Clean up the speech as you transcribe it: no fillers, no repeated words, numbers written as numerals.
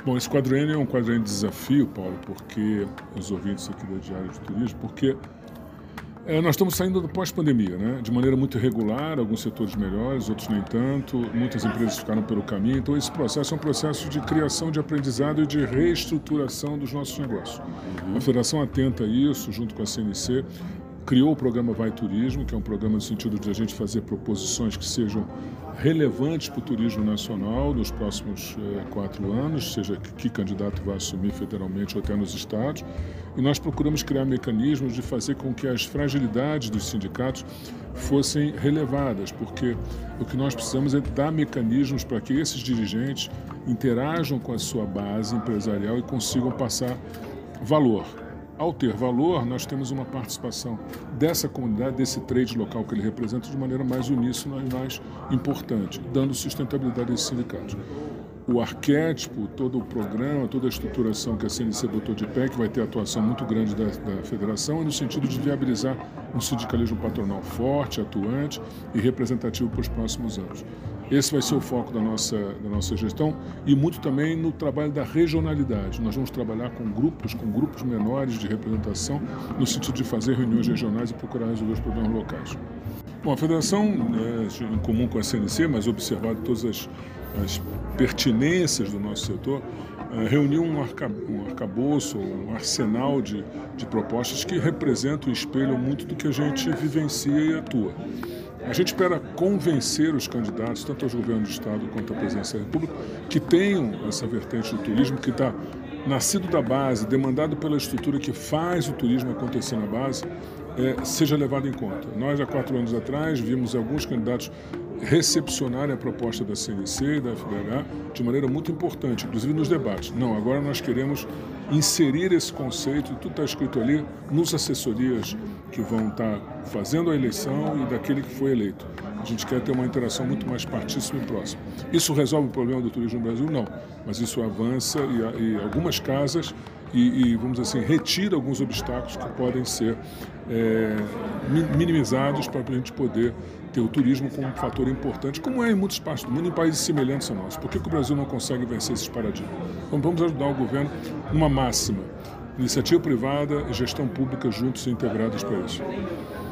Bom, esse quadriênio é um quadriênio de desafio, Paulo, porque os ouvintes aqui da Diário de Turismo, porque nós estamos saindo do pós-pandemia, né? De maneira muito irregular, alguns setores melhores, outros nem tanto, muitas empresas ficaram pelo caminho, então esse processo é um processo de criação de aprendizado e de reestruturação dos nossos negócios. A Federação atenta a isso, junto com a CNC, criou o programa Vai Turismo, que é um programa no sentido de a gente fazer proposições que sejam relevantes para o turismo nacional nos próximos 4 anos, seja que candidato vai assumir federalmente ou até nos estados. E nós procuramos criar mecanismos de fazer com que as fragilidades dos sindicatos fossem relevadas, porque o que nós precisamos é dar mecanismos para que esses dirigentes interajam com a sua base empresarial e consigam passar valor. Ao ter valor, nós temos uma participação dessa comunidade, desse trade local que ele representa, de maneira mais uníssona e mais importante, dando sustentabilidade a esses sindicatos. O arquétipo, todo o programa, toda a estruturação que a CNC botou de pé, que vai ter atuação muito grande da federação, é no sentido de viabilizar um sindicalismo patronal forte, atuante e representativo para os próximos anos. Esse vai ser o foco da nossa gestão e muito também no trabalho da regionalidade. Nós vamos trabalhar com grupos menores de representação, no sentido de fazer reuniões regionais e procurar resolver os problemas locais. Bom, a federação, em comum com a CNC, mas observado todas as pertinências do nosso setor, reuniu um arcabouço, um arsenal de propostas que representam e espelham muito do que a gente vivencia e atua. A gente espera convencer os candidatos, tanto aos governos do Estado quanto à presidência da República, que tenham essa vertente do turismo, que está nascido da base, demandado pela estrutura que faz o turismo acontecer na base, seja levado em conta. Nós, há 4 anos atrás, vimos alguns candidatos recepcionarem a proposta da CNC e da FBH de maneira muito importante, inclusive nos debates. Não, agora nós queremos inserir esse conceito, e tudo está escrito ali, nos assessorias que vão estar fazendo a eleição e daquele que foi eleito. A gente quer ter uma interação muito mais partíssima e próxima. Isso resolve o problema do turismo no Brasil? Não, mas isso avança e algumas casas e, vamos dizer assim, retira alguns obstáculos que podem ser minimizados para a gente poder ter o turismo como um fator importante, como é em muitas partes do mundo, em países semelhantes a nós. Por que o Brasil não consegue vencer esses paradigmas? Então, vamos ajudar o governo numa máxima: iniciativa privada e gestão pública juntos e integrados para isso.